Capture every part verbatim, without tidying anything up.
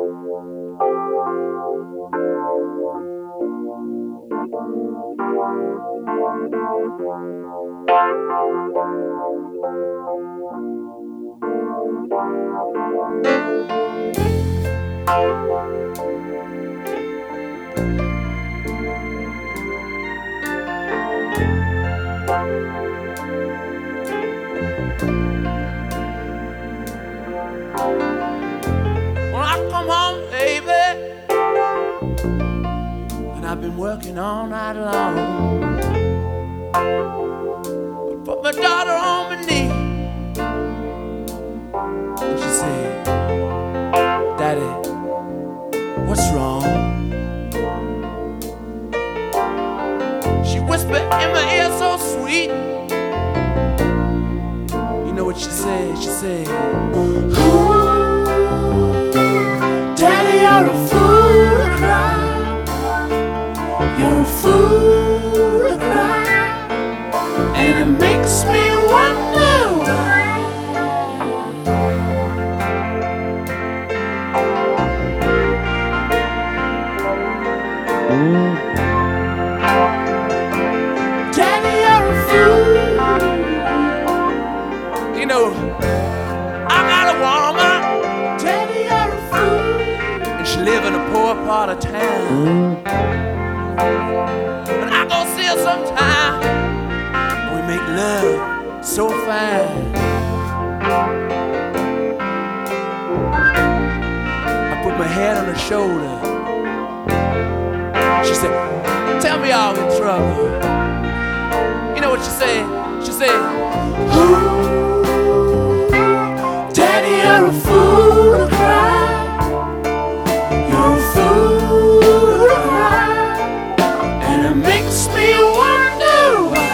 When I come home, baby, and I've been working all night long, I put my daughter on my knee, and she said, "Daddy, what's wrong?" She whispered in my ear so sweet. You know what she said? She said, Daddy, you're a fool to cry. You're a fool to cry. And it makes me wonder why. Daddy, you're a fool. you know, I got a woman, Daddy, you're a fool. and she live in a poor part of town. But I go see her sometime, and we make love so fine. I put my head on her shoulder. She said, "Tell me all in trouble." You know what she said? She said, Daddy, you're a fool to cry. You're a fool to cry. And it makes me wonder why.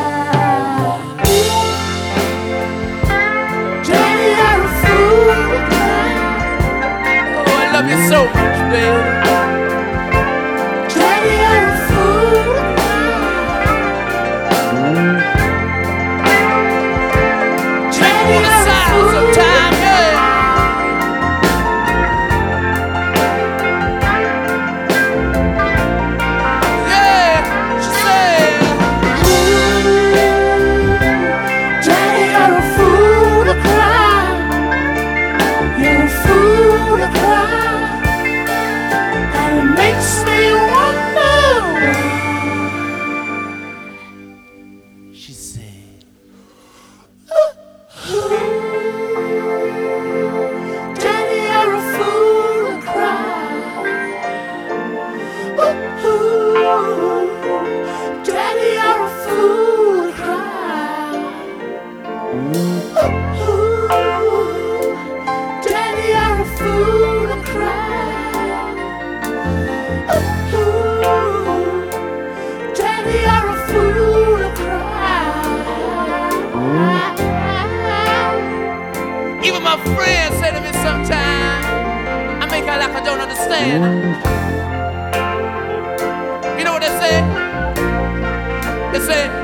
Daddy, you're a fool to cry. "Oh, I love you so much, baby." Daddy, you're a fool to cry. Daddy, you're a fool to cry. Sometime, yeah. Yeah, she said, Daddy, you're a fool to cry. You're a fool to cry. And it makes me wonder why. she said, Daddy, you're a fool to cry. Daddy, you're a fool to cry. Daddy, you're a fool to cry. Daddy, you're a fool to cry. even my friends say to me sometimes, I make out like I don't understand. You know what they say? They say,